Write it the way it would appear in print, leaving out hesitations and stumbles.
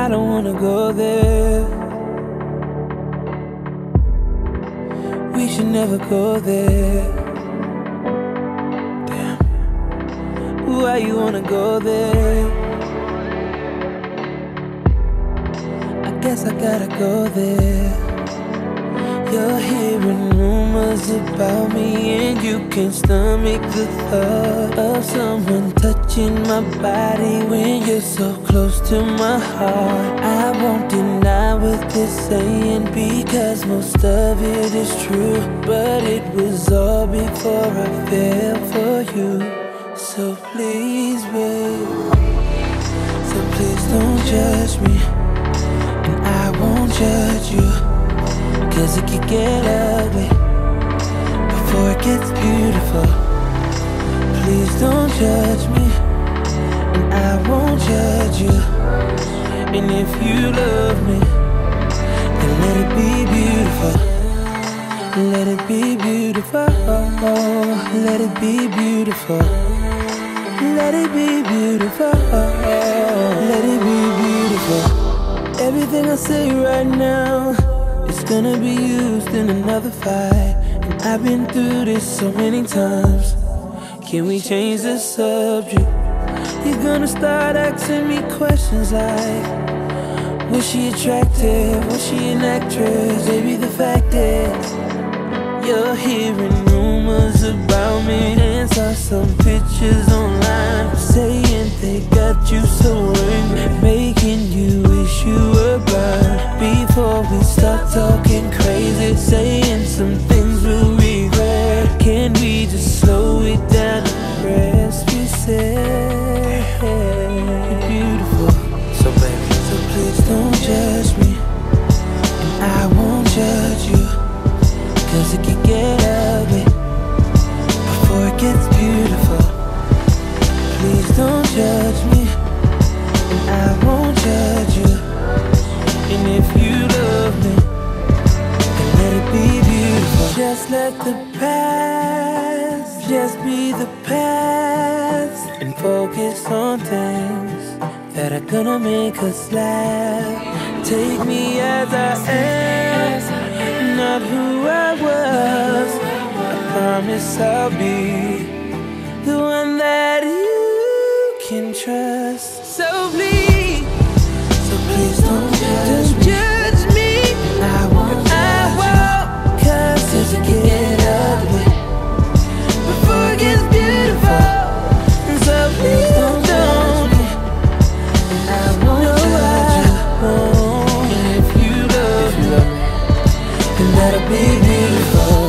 I don't wanna go there. We should never go there. Damn. Why you wanna go there? I guess I gotta go there. You're hearing rumors about me, and you can't stomach the thought of someone touching my body when you're so close to my heart. I won't deny what they're saying, because most of it is true, but it was all before I fell for you. So please, babe, so please don't judge me, and I won't judge you, 'cause it could get ugly before it gets beautiful. Please don't judge me, and I won't judge you. And if you love me, then let it be beautiful. Let it be beautiful. Let it be beautiful. Let it be beautiful. Let it be beautiful. Everything I say right now, it's gonna be used in another fight. And I've been through this so many times. Can we change the subject? You're gonna start asking me questions like, was she attractive? Was she an actress? Baby, the fact is, you're hearing rumors about me, and saw some pictures online saying they got you so angry, making you wish you were blind. Before we start talking crazy, saying some things we'll regret, can we just slow it down and rest? We said you're beautiful, so baby, so please don't judge me, and I won't judge you, 'cause it can get ugly before it gets beautiful. Please don't judge me, and I won't judge you. And if you love me, then let it be beautiful. Just let the past just be the past, and focus on things that are gonna make us laugh. Take me as I am, not who I was. I promise I'll be the one that you can trust. So please don't judge me. I won't, 'cause it can get ugly before it gets beautiful. And so please don't judge me, and I won't judge you. And if you love me, then that'll be beautiful.